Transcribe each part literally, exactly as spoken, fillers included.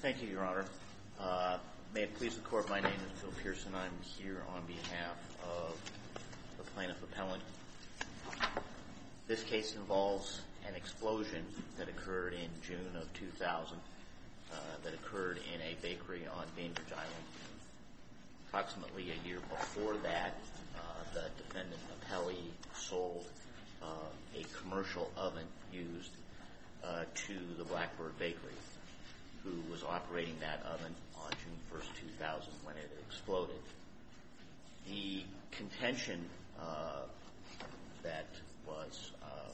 Thank you, Your Honor. Uh, may it please the Court, my name is Phil Pearson. I'm here on behalf of the plaintiff appellant. This case involves an explosion that occurred in June of two thousand, uh, that occurred in a bakery on Bainbridge Island. Approximately a year before that, uh, the defendant appellee sold uh, a commercial oven used uh, to the Blackbird Bakery, who was operating that oven on June first, two thousand, when it exploded. The contention uh, that was uh,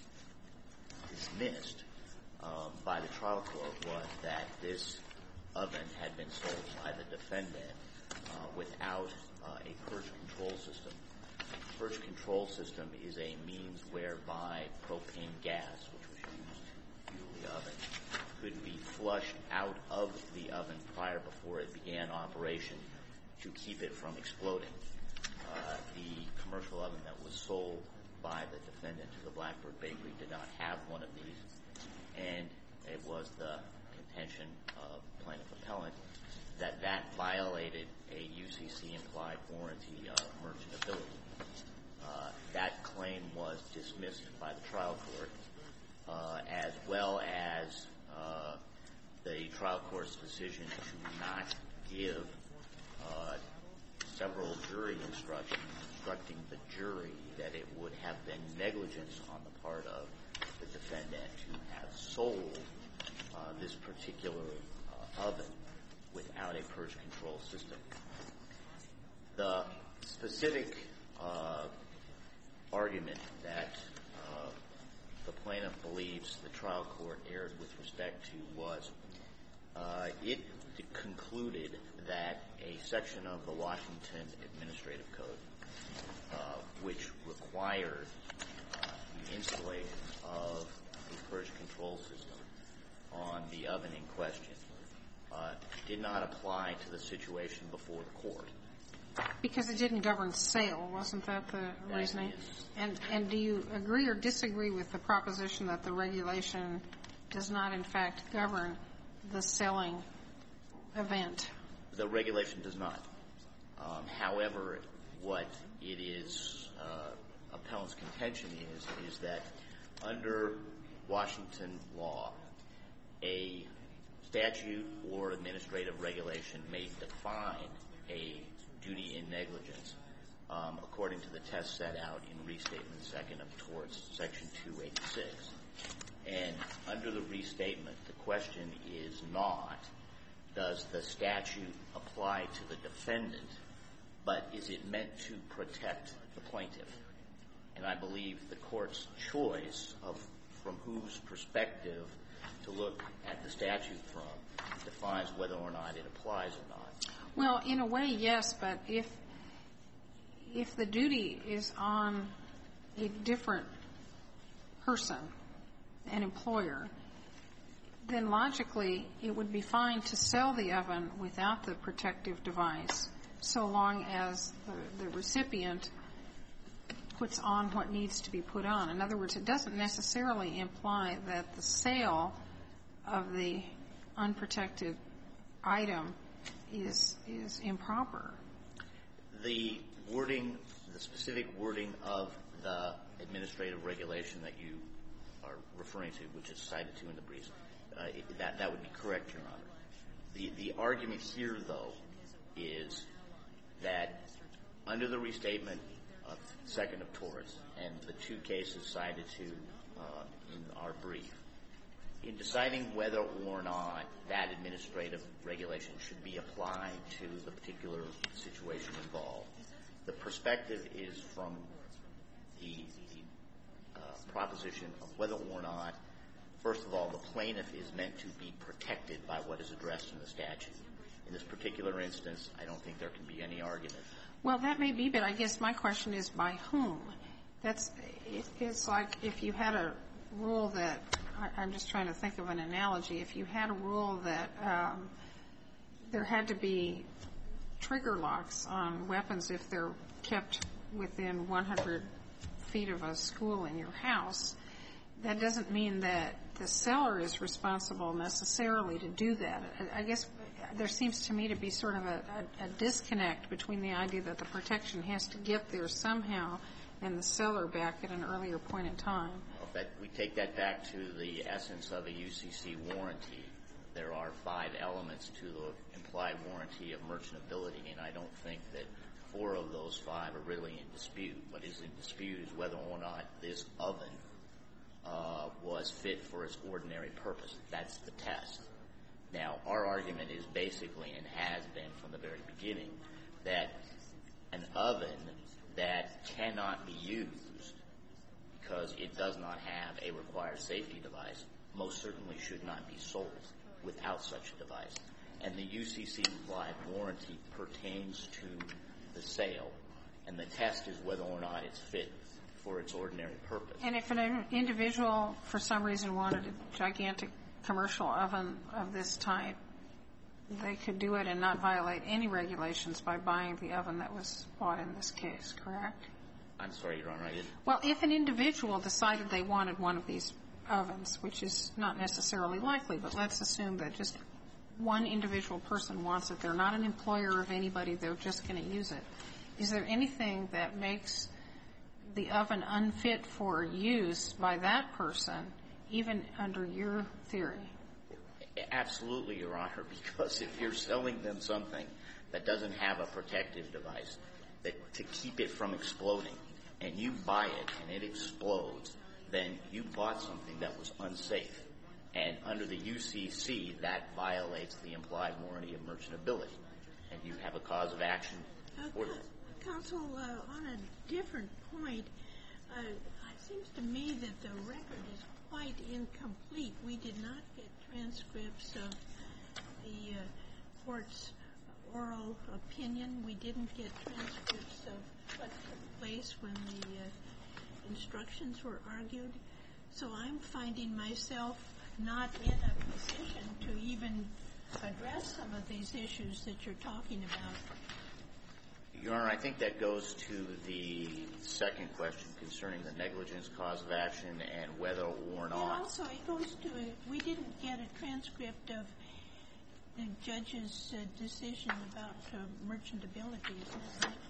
dismissed um, by the trial court was that this oven had been sold by the defendant uh, without uh, a purge control system. Purge control system is a means whereby propane gas, which was used to fuel the oven, could be flushed out of the oven prior before it began operation to keep it from exploding. Uh, the commercial oven that was sold by the defendant to the Blackbird Bakery did not have one of these, and it was the contention of plaintiff appellant that that violated a U C C implied warranty of merchantability. Uh, that claim was dismissed by the trial court, uh, as well as uh, the trial court's decision to not give uh, several jury instructions instructing the jury that it would have been negligence on the part of the defendant to have sold uh, this particular uh, oven without a purge control system. The specific uh, argument that uh, the plaintiff believes the trial court erred with respect to was uh, it concluded that a section of the Washington Administrative Code, uh, which required uh, the installation of a purge control system on the oven in question, uh, did not apply to the situation before the court. Because it didn't govern sale, wasn't that the that reasoning? Is. And and do you agree or disagree with the proposition that the regulation does not, in fact, govern the selling event? The regulation does not. Um, however, what it is, uh, appellant's contention is, is that under Washington law, a statute or administrative regulation may define a duty in negligence um, according to the test set out in Restatement Second of Torts, Section two eighty-six. And under the restatement, the question is not, does the statute apply to the defendant, but is it meant to protect the plaintiff? And I believe the court's choice of from whose perspective to look at the statute from defines whether or not it applies or not. Well, in a way, yes, but if if the duty is on a different person, an employer, then logically it would be fine to sell the oven without the protective device, so long as the, the recipient puts on what needs to be put on. In other words, it doesn't necessarily imply that the sale of the unprotected item is is improper. The wording, the specific wording of the administrative regulation that you are referring to, which is cited to in the briefs, uh, it, that that would be correct, Your Honor. The the argument here, though, is that under the restatement of Second of Torts and the two cases cited to uh, in our brief, in deciding whether or not that administrative regulation should be applied to the particular situation involved, the perspective is from the, the uh, proposition of whether or not, first of all, the plaintiff is meant to be protected by what is addressed in the statute. In this particular instance, I don't think there can be any argument. Well, that may be, but I guess my question is by whom? That's it, it's like if you had a rule that I, I'm just trying to think of an analogy. If you had a rule that um, there had to be trigger locks on weapons if they're kept within one hundred feet of a school in your house, that doesn't mean that the seller is responsible necessarily to do that. I guess there seems to me to be sort of a, a, a disconnect between the idea that the protection has to get there somehow and the seller back at an earlier point in time. Well, that, we take that back to the essence of a U C C warranty. There are five elements to the implied warranty of merchantability, and I don't think that four of those five are really in dispute. What is in dispute is whether or not this oven uh, was fit for its ordinary purpose. That's the test. Now, our argument is basically, and has been from the very beginning, that an oven that cannot be used because it does not have a required safety device most certainly should not be sold without such a device. And the U C C implied warranty pertains to the sale, and the test is whether or not it's fit for its ordinary purpose. And if an individual, for some reason, wanted a gigantic commercial oven of this type, they could do it and not violate any regulations by buying the oven that was bought in this case, correct? I'm sorry, Your Honor, I didn't. Well, if an individual decided they wanted one of these ovens, which is not necessarily likely, but let's assume that just one individual person wants it. They're not an employer of anybody. They're just going to use it. Is there anything that makes the oven unfit for use by that person, even under your theory? Absolutely, Your Honor, because if you're selling them something that doesn't have a protective device that to keep it from exploding, and you buy it and it explodes, then you bought something that was unsafe. And under the U C C, that violates the implied warranty of merchantability, and you have a cause of action for that. Counsel, uh, on a different point, uh, it seems to me that the record is quite incomplete. We did not get transcripts of the uh, court's oral opinion. We didn't get transcripts of what took place when the uh, instructions were argued. So I'm finding myself not in a position to even address some of these issues that you're talking about. Your Honor, I think that goes to the second question concerning the negligence cause of action and whether or not. And also, it goes to a, we didn't get a transcript of the judge's uh, decision about uh, merchantability. Is that right?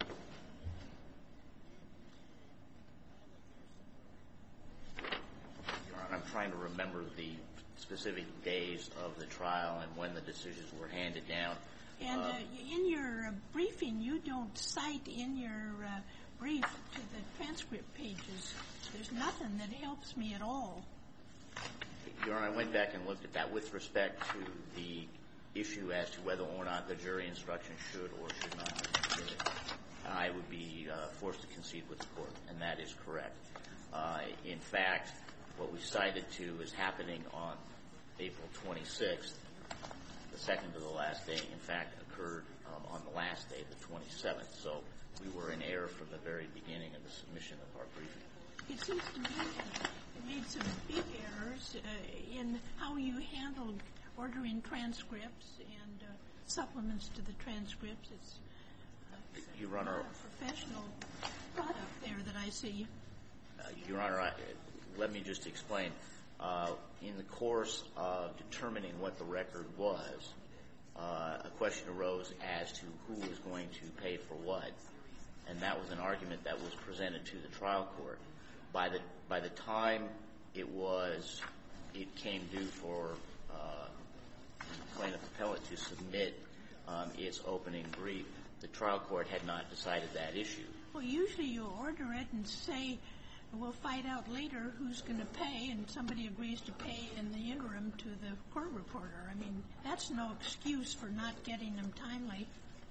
Your Honor, I'm trying to remember the specific days of the trial and when the decisions were handed down. And uh, in your uh, briefing, you don't cite in your uh, brief to the transcript pages. There's nothing that helps me at all. Your Honor, I went back and looked at that with respect to the issue as to whether or not the jury instruction should or should not be submitted. I would be uh, forced to concede with the court, and that is correct. Uh, in fact, what we cited to is happening on April twenty-sixth. The second to the last day, in fact, occurred um, on the last day, the twenty-seventh. So we were in error from the very beginning of the submission of our briefing. It seems to me that you made some big errors uh, in how you handled ordering transcripts and uh, supplements to the transcripts. It's uh, Your Honor, not a professional product there that I see. Uh, Your Honor, I, let me just explain. Uh, in the course of determining what the record was, uh, a question arose as to who was going to pay for what, and that was an argument that was presented to the trial court. By the by the time it was, it came due for uh, the plaintiff appellate to submit um, its opening brief, the trial court had not decided that issue. Well, usually you order it and say, we'll find out later who's going to pay, and somebody agrees to pay in the interim to the court reporter. I mean, that's no excuse for not getting them timely.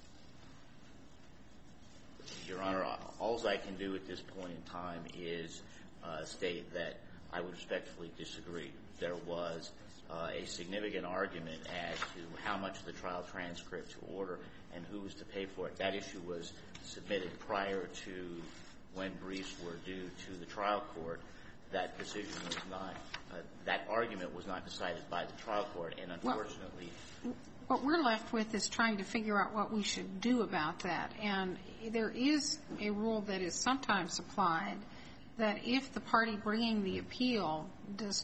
Your Honor, all I can do at this point in time is uh, state that I would respectfully disagree. There was uh, a significant argument as to how much of the trial transcript to order and who was to pay for it. That issue was submitted prior to when briefs were due to the trial court. That decision was not, uh, that argument was not decided by the trial court, and unfortunately. Well, what we're left with is trying to figure out what we should do about that. And there is a rule that is sometimes applied that if the party bringing the appeal does not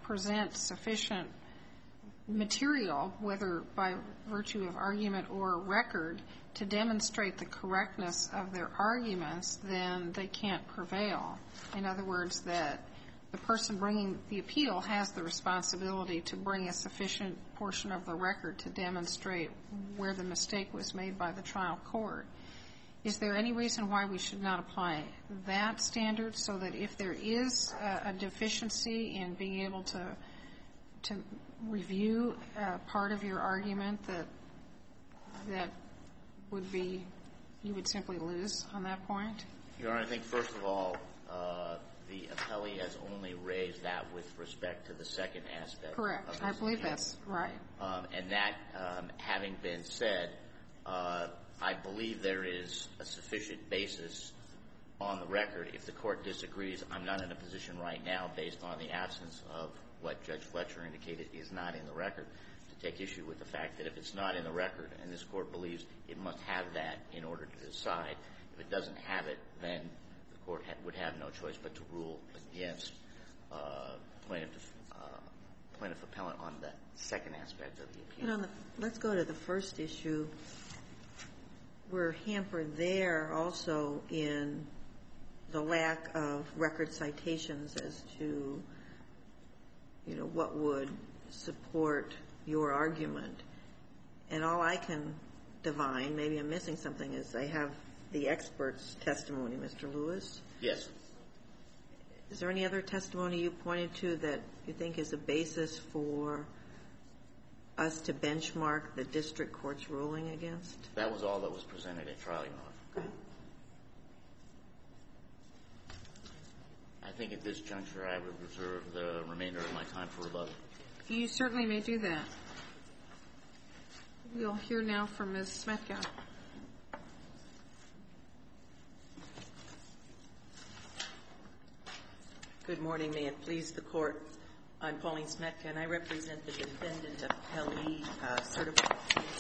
present sufficient material, whether by virtue of argument or record, to demonstrate the correctness of their arguments, then they can't prevail. In other words, that the person bringing the appeal has the responsibility to bring a sufficient portion of the record to demonstrate where the mistake was made by the trial court. Is there any reason why we should not apply that standard so that if there is a, a deficiency in being able to to review uh, part of your argument, that that would be, you would simply lose on that point? Your Honor, I think, first of all, uh, the appellee has only raised that with respect to the second aspect. Correct. I believe appeal. That's right. Um, and that um, having been said, uh, I believe there is a sufficient basis on the record. If the Court disagrees, I'm not in a position right now, based on the absence of what Judge Fletcher indicated is not in the record, to take issue with the fact that if it's not in the record and this Court believes it must have that in order to decide, if it doesn't have it, then the Court ha- would have no choice but to rule against uh, plaintiff, uh, plaintiff appellant on the second aspect of the appeal. And on the, let's go to the first issue. We're hampered there also in the lack of record citations as to, you know, what would support your argument. And all I can divine, maybe I'm missing something, is I have the expert's testimony, Mister Lewis. Yes. Is there any other testimony you pointed to that you think is a basis for us to benchmark the district court's ruling against? That was all that was presented at trial, Your Honor. Okay. I think at this juncture I would reserve the remainder of my time for rebuttal. You certainly may do that. We'll hear now from Miz Smetka. Good morning. May it please the Court. I'm Pauline Smetka, and I represent the defendant appellee uh, certified,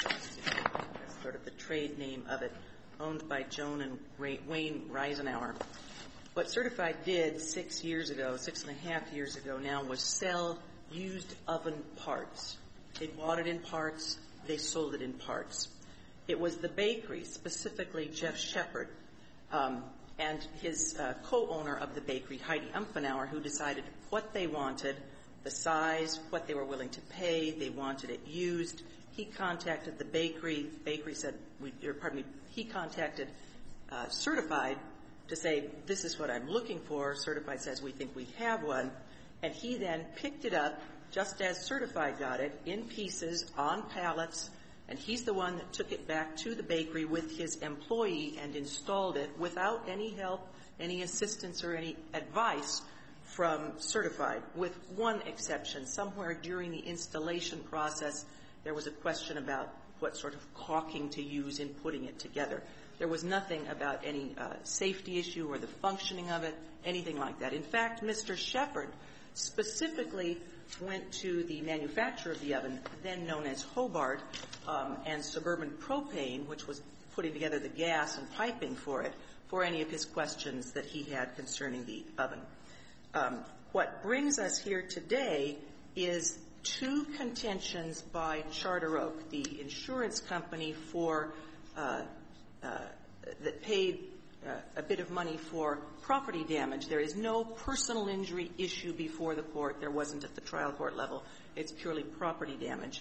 sort of the trade name of it, owned by Joan and Ray, Wayne Reisenauer. What Certified did six years ago, six and a half years ago now, was sell used oven parts. They bought it in parts. They sold it in parts. It was the bakery, specifically Jeff Shepard, um, and his uh, co-owner of the bakery, Heidi Umfenauer, who decided what they wanted, the size, what they were willing to pay. They wanted it used. He contacted the bakery. The bakery said, we, or pardon me, he contacted uh, Certified to say, this is what I'm looking for. Certified says, we think we have one. And he then picked it up, just as Certified got it, in pieces, on pallets, and he's the one that took it back to the bakery with his employee and installed it without any help, any assistance, or any advice from Certified, with one exception. Somewhere during the installation process, there was a question about what sort of caulking to use in putting it together. There was nothing about any uh, safety issue or the functioning of it, anything like that. In fact, Mister Shepard specifically went to the manufacturer of the oven, then known as Hobart, um, and Suburban Propane, which was putting together the gas and piping for it, for any of his questions that he had concerning the oven. Um, what brings us here today is two contentions by Charter Oak, the insurance company for uh, uh, that paid uh, a bit of money for property damage. There is no personal injury issue before the court. There wasn't at the trial court level. It's purely property damage.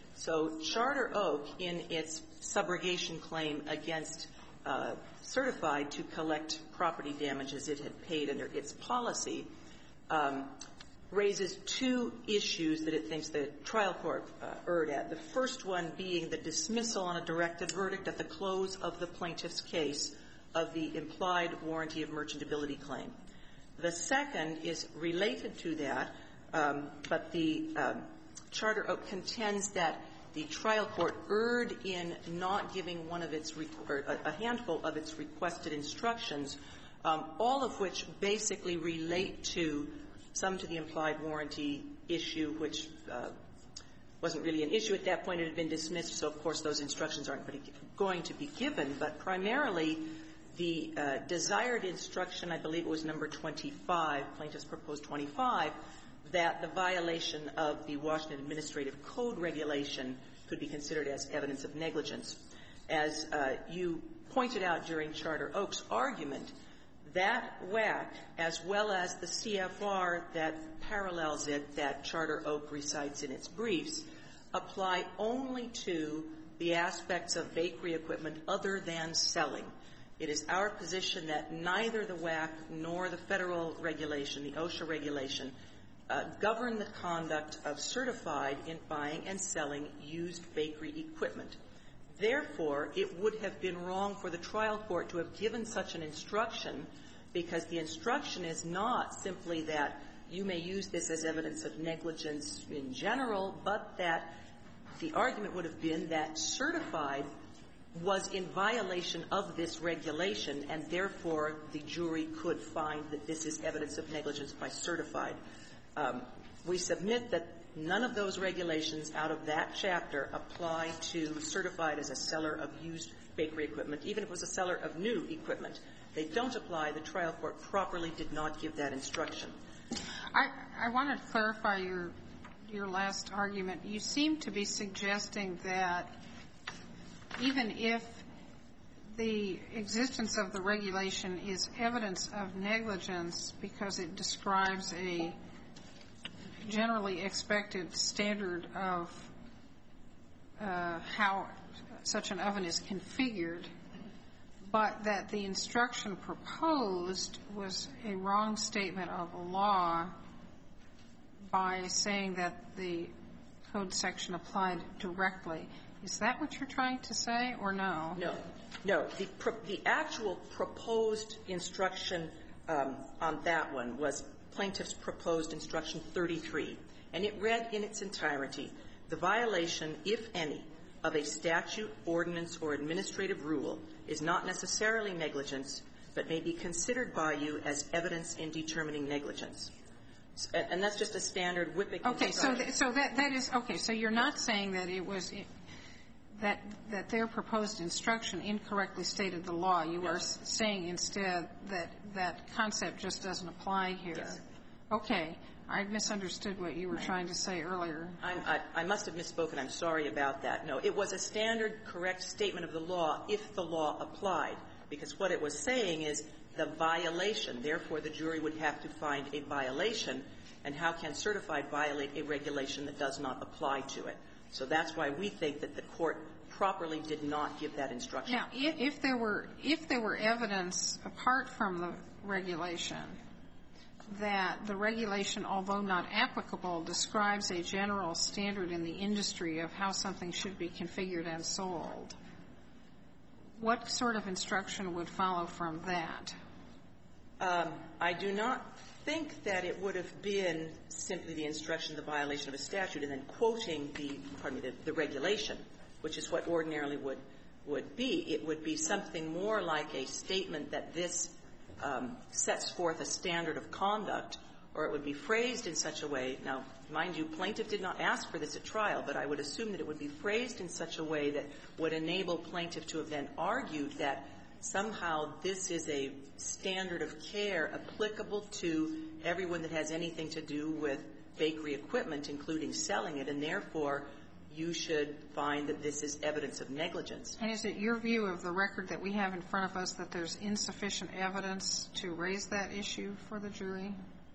So Charter Oak, in its subrogation claim against uh, Certified to collect property damages it had paid under its policy, um, raises two issues that it thinks the trial court uh, erred at. The first one being the dismissal on a directed verdict at the close of the plaintiff's case of the implied warranty of merchantability claim. The second is related to that, um, but the um, Charter Oak contends that the trial court erred in not giving one of its, or a handful of its requested instructions, um, all of which basically relate to some to the implied warranty issue, which uh, wasn't really an issue at that point. It had been dismissed, so of course those instructions aren't going to be given. But primarily, the uh, desired instruction, I believe it was number twenty-five, plaintiffs proposed twenty-five, that the violation of the Washington Administrative Code regulation could be considered as evidence of negligence. As uh, you pointed out during Charter Oak's argument, that W A C, as well as the C F R that parallels it, that Charter Oak recites in its briefs, apply only to the aspects of bakery equipment other than selling. It is our position that neither the W A C nor the federal regulation, the OSHA regulation, uh, govern the conduct of certified in buying and selling used bakery equipment. Therefore, it would have been wrong for the trial court to have given such an instruction, because the instruction is not simply that you may use this as evidence of negligence in general, but that the argument would have been that certified was in violation of this regulation, and therefore the jury could find that this is evidence of negligence by certified. Um, we submit that none of those regulations out of that chapter apply to certified as a seller of used bakery equipment, even if it was a seller of new equipment. They don't apply. The trial court properly did not give that instruction. I, I wanted to clarify your your last argument. You seem to be suggesting that even if the existence of the regulation is evidence of negligence because it describes a generally expected standard of uh, how such an oven is configured, but that the instruction proposed was a wrong statement of law by saying that the code section applied directly. Is that what you're trying to say, or no? No. No. The, pro the actual proposed instruction um, on that one was plaintiff's proposed instruction thirty-three, and it read in its entirety, the violation, if any, of a statute, ordinance, or administrative rule is not necessarily negligence, but may be considered by you as evidence in determining negligence. And, and that's just a standard whipping. Okay, so th so that that is okay. So you're not saying that it was it, that that their proposed instruction incorrectly stated the law. You are s saying instead that that concept just doesn't apply here. Yes. Okay. I misunderstood what you were trying to say earlier. I'm, I, I must have misspoken. I'm sorry about that. No, it was a standard correct statement of the law if the law applied, because what it was saying is the violation. Therefore, the jury would have to find a violation, and how can certified violate a regulation that does not apply to it? So that's why we think that the court properly did not give that instruction. Now, if, if there were if there were evidence apart from the regulation that the regulation, although not applicable, describes a general standard in the industry of how something should be configured and sold, what sort of instruction would follow from that? Um, I do not think that it would have been simply the instruction, the violation of a statute, and then quoting the, pardon me, the, the regulation, which is what ordinarily would, would be. It would be something more like a statement that this um, sets forth a standard of conduct, or it would be phrased in such a way. Now, mind you, plaintiff did not ask for this at trial, but I would assume that it would be phrased in such a way that would enable plaintiff to have then argued that somehow this is a standard of care applicable to everyone that has anything to do with bakery equipment, including selling it, and therefore you should find that this is evidence of negligence. And is it your view of the record that we have in front of us that there's insufficient evidence to raise that issue for the jury?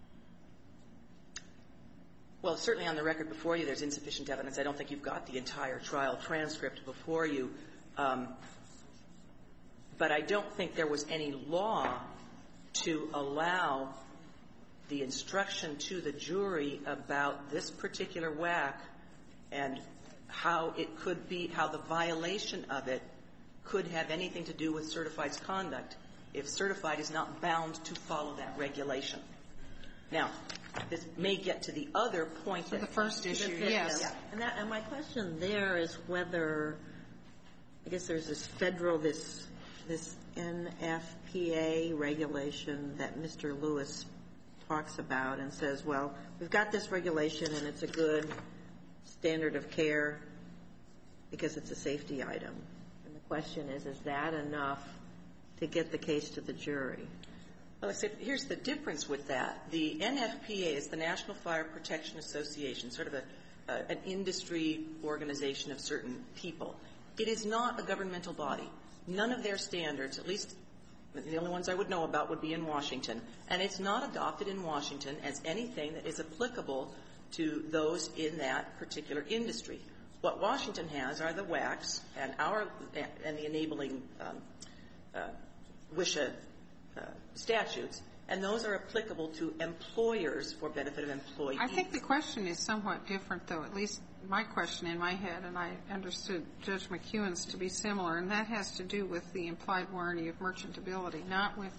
Well, certainly on the record before you, there's insufficient evidence. I don't think you've got the entire trial transcript before you. Um, but I don't think there was any law to allow the instruction to the jury about this particular W A C and how it could be, how the violation of it could have anything to do with certified's conduct if certified is not bound to follow that regulation. Now, this may get to the other point. So the first issue, yes. Yeah. And, that, and my question there is whether, I guess there's this federal, this, this N F P A regulation that Mister Lewis talks about and says, well, we've got this regulation and it's a good standard of care because it's a safety item. And the question is, is that enough to get the case to the jury? Well, I said, here's the difference with that. The N F P A is the National Fire Protection Association, sort of a, uh, an industry organization of certain people. It is not a governmental body. None of their standards, at least the only ones I would know about, would be in Washington. And it's not adopted in Washington as anything that is applicable to those in that particular industry. What Washington has are the W A Cs and our and the enabling um, uh, WSHA uh, statutes, and those are applicable to employers for benefit of employees. I think the question is somewhat different, though, at least my question in my head, and I understood Judge McEwen's to be similar, and that has to do with the implied warranty of merchantability, not with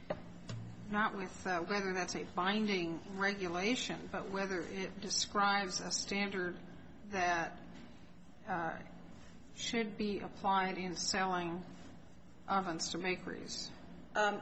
not with uh, whether that's a binding regulation, but whether it describes a standard that uh, should be applied in selling ovens to bakeries. Um,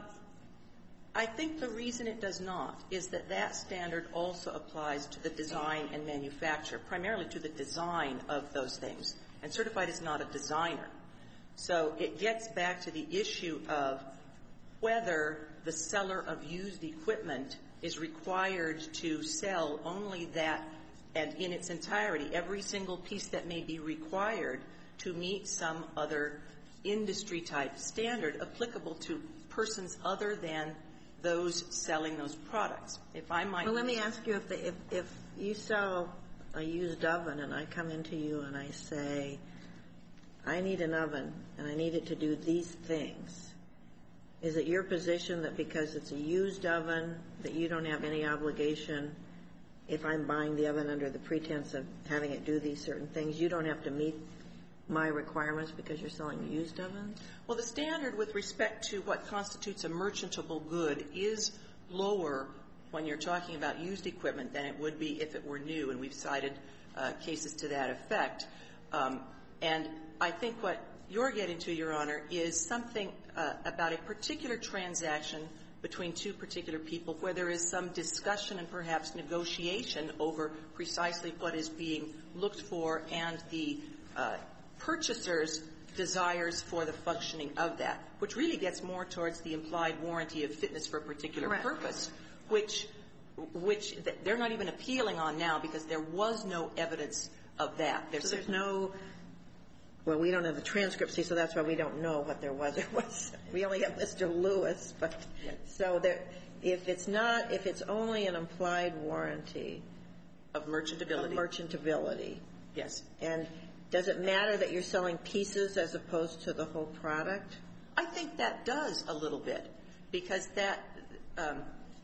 I think the reason it does not is that that standard also applies to the design and manufacture, primarily to the design of those things. And certified is not a designer. So it gets back to the issue of whether the seller of used equipment is required to sell only that, and in its entirety, every single piece that may be required to meet some other industry-type standard applicable to persons other than those selling those products. If I might... Well, let me ask you, if, the, if, if you sell a used oven and I come into you and I say, I need an oven and I need it to do these things, is it your position that because it's a used oven that you don't have any obligation, if I'm buying the oven under the pretense of having it do these certain things, you don't have to meet my requirements because you're selling used ovens? Well, the standard with respect to what constitutes a merchantable good is lower when you're talking about used equipment than it would be if it were new, and we've cited uh, cases to that effect. Um, and I think what you're getting to, Your Honor, is something uh, about a particular transaction between two particular people where there is some discussion and perhaps negotiation over precisely what is being looked for and the uh, purchaser's desires for the functioning of that, which really gets more towards the implied warranty of fitness for a particular Correct. purpose, which which they're not even appealing on now because there was no evidence of that. There's, so there's no, well, we don't have the transcript, see, so that's why we don't know what there was or was. We only have Mister Lewis, but yeah. So there, if it's not, if it's only an implied warranty of merchantability. of merchantability, Yes. and does it matter that you're selling pieces as opposed to the whole product? I think that does a little bit, because that um,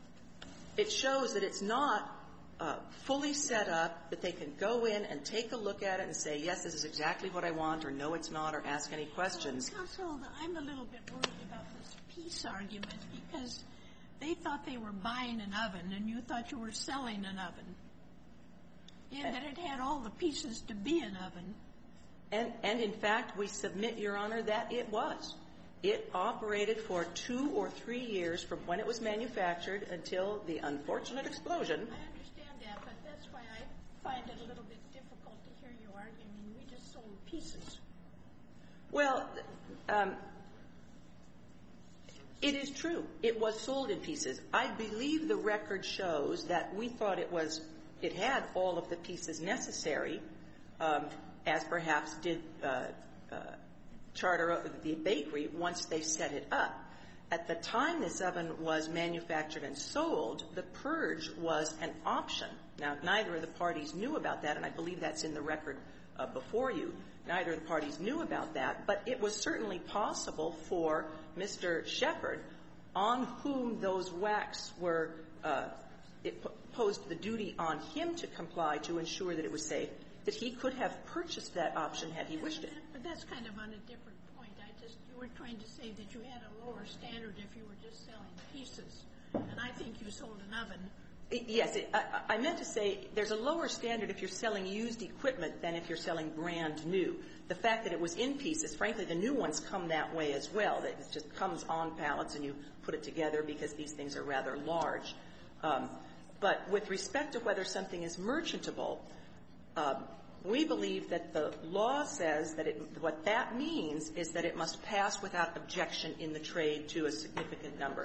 it shows that it's not uh, fully set up, that they can go in and take a look at it and say, yes, this is exactly what I want, or no, it's not, or ask any questions. Well, counsel, I'm a little bit worried about this piece argument because they thought they were buying an oven and you thought you were selling an oven, and that it had all the pieces to be an oven. And, and in fact, we submit, Your Honor, that it was. It operated for two or three years from when it was manufactured until the unfortunate explosion. I understand that, but that's why I find it a little bit difficult to hear you arguing. We just sold pieces. Well, um, it is true. It was sold in pieces. I believe the record shows that we thought it was, it had all of the pieces necessary, um, as perhaps did uh, uh, Charter, the bakery, once they set it up. At the time this oven was manufactured and sold, the purge was an option. Now, neither of the parties knew about that, and I believe that's in the record uh, before you. Neither of the parties knew about that, but it was certainly possible for Mister Shepard, on whom those wax were, uh, it posed the duty on him to comply to ensure that it was safe, that he could have purchased that option had he wished it. But that's kind of on a different point. I just, you were trying to say that you had a lower standard if you were just selling pieces, and I think you sold an oven. Yes, it, I, I meant to say there's a lower standard if you're selling used equipment than if you're selling brand new. The fact that it was in pieces, frankly, the new ones come that way as well. That it just comes on pallets and you put it together because these things are rather large. Um, but with respect to whether something is merchantable, um, we believe that the law says that it, what that means is that it must pass without objection in the trade to a significant number.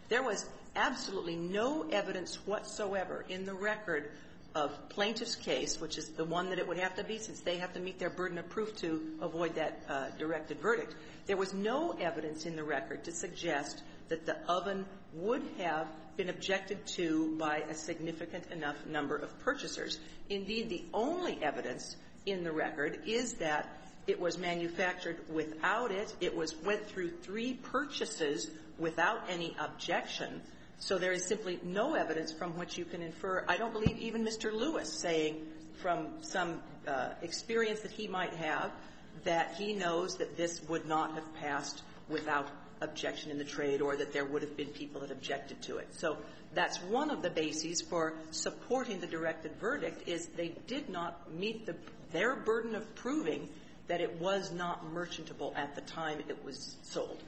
There was absolutely no evidence whatsoever in the record of plaintiff's case, which is the one that it would have to be since they have to meet their burden of proof to avoid that uh, directed verdict. There was no evidence in the record to suggest that the oven would have been objected to by a significant enough number of purchasers. Indeed, the only evidence in the record is that it was manufactured without it. It was went through three purchases without any objection. So there is simply no evidence from which you can infer. I don't believe even Mister Lewis saying from some uh, experience that he might have that he knows that this would not have passed without objection in the trade or that there would have been people that objected to it. So that's one of the bases for supporting the directed verdict is they did not meet the, their burden of proving that it was not merchantable at the time it was sold.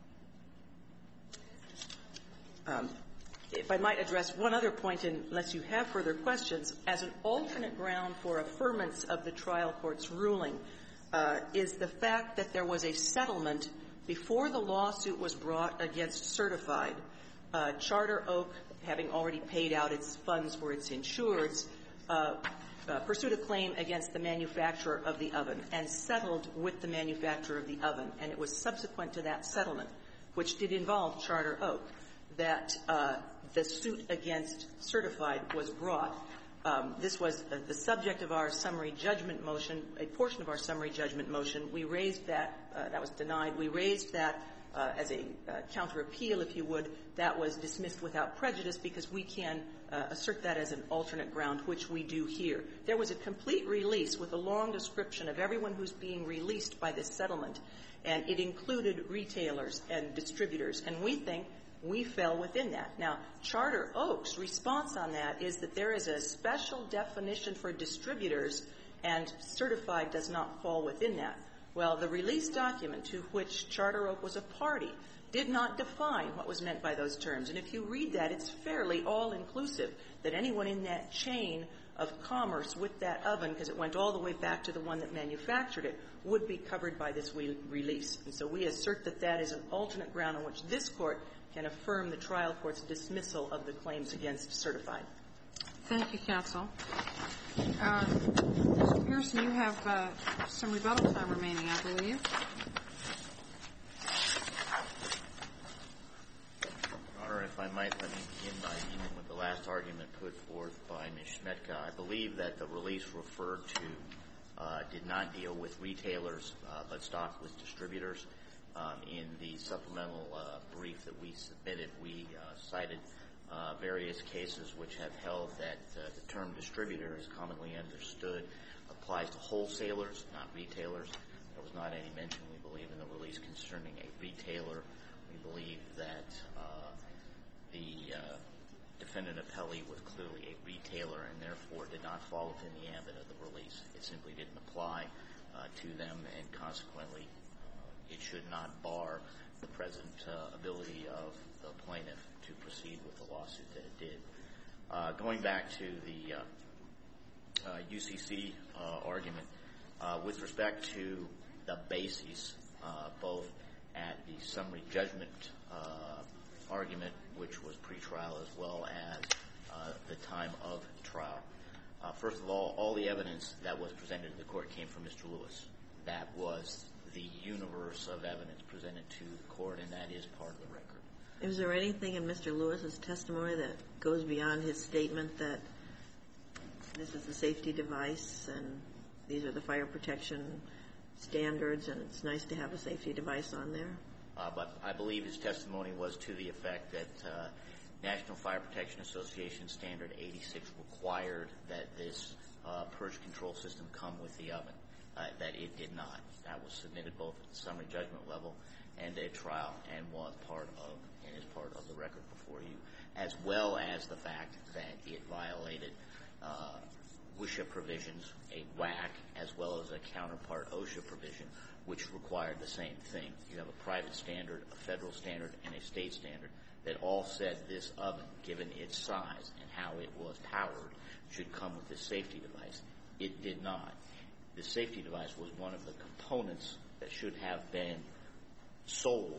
Um, if I might address one other point, unless you have further questions, as an alternate ground for affirmance of the trial court's ruling uh, is the fact that there was a settlement before the lawsuit was brought against Certified. Uh, Charter Oak, having already paid out its funds for its insureds, uh, uh, pursued a claim against the manufacturer of the oven and settled with the manufacturer of the oven. And it was subsequent to that settlement, which did involve Charter Oak, that uh, the suit against Certified was brought. Um, this was uh, the subject of our summary judgment motion, a portion of our summary judgment motion. We raised that. Uh, that was denied. We raised that uh, as a uh, counter appeal, if you would. That was dismissed without prejudice because we can uh, assert that as an alternate ground, which we do here. There was a complete release with a long description of everyone who's being released by this settlement, and it included retailers and distributors. And we think we fell within that. Now, Charter Oak's response on that is that there is a special definition for distributors, and Certified does not fall within that. Well, the release document to which Charter Oak was a party did not define what was meant by those terms. And if you read that, it's fairly all-inclusive, that anyone in that chain of commerce with that oven, because it went all the way back to the one that manufactured it, would be covered by this re- release. And so we assert that that is an alternate ground on which this Court can affirm the trial court's dismissal of the claims against Certified. Thank you, counsel. Uh, Mister Pearson, you have uh, some rebuttal time remaining, I believe. Your Honor, if I might, let me begin by dealing with the last argument put forth by Miz Schmetka. I believe that the release referred to uh, did not deal with retailers, uh, but stock with distributors. Um, in the supplemental uh, brief that we submitted, we uh, cited uh, various cases which have held that uh, the term distributor is commonly understood applies to wholesalers, not retailers. There was not any mention, we believe, in the release concerning a retailer. We believe that uh, the uh, defendant appellee was clearly a retailer and therefore did not fall within the ambit of the release. It simply didn't apply uh, to them, and consequently it should not bar the present uh, ability of the plaintiff to proceed with the lawsuit that it did. Uh, going back to the uh, uh, U C C uh, argument, uh, with respect to the bases, uh, both at the summary judgment uh, argument, which was pretrial, as well as uh, the time of trial. Uh, first of all, all the evidence that was presented to the court came from Mister Lewis. That was the universe of evidence presented to the court, and that is part of the record. Is there anything in Mister Lewis's testimony that goes beyond his statement that this is a safety device and these are the fire protection standards and it's nice to have a safety device on there? Uh, but I believe his testimony was to the effect that uh, National Fire Protection Association Standard eighty-six required that this uh, purge control system come with the oven, uh, that it did not. That was submitted both at the summary judgment level and at trial and was part of and is part of the record before you, as well as the fact that it violated uh, WSHA provisions, a W A C, as well as a counterpart OSHA provision, which required the same thing. You have a private standard, a federal standard, and a state standard that all said this oven, given its size and how it was powered, should come with this safety device. It did not. The safety device was one of the components that should have been sold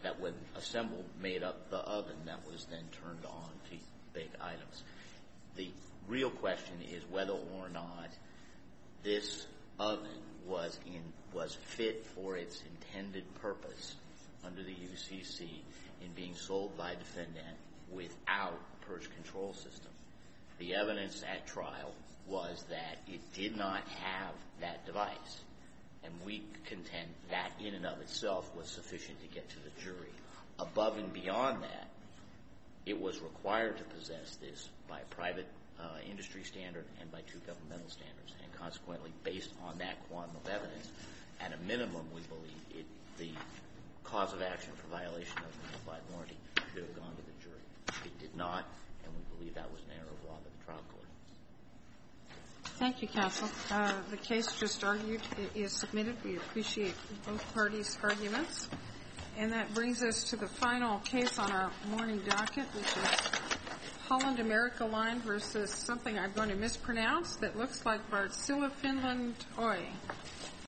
that when assembled made up the oven that was then turned on to bake items. The real question is whether or not this oven was in was fit for its intended purpose under the U C C in being sold by defendant without a purge control system. The evidence at trial was that it did not have that device, and we contend that in and of itself was sufficient to get to the jury. Above and beyond that, it was required to possess this by a private uh, industry standard and by two governmental standards, and consequently, based on that quantum of evidence, at a minimum, we believe it, the cause of action for violation of the implied warranty should have gone to the jury. It did not, and we believe that was an error of law by the trial court. Thank you, counsel. Uh, the case just argued is submitted. We appreciate both parties' arguments. And that brings us to the final case on our morning docket, which is Holland America Line versus something I'm going to mispronounce that looks like Wärtsilä Finland Oy.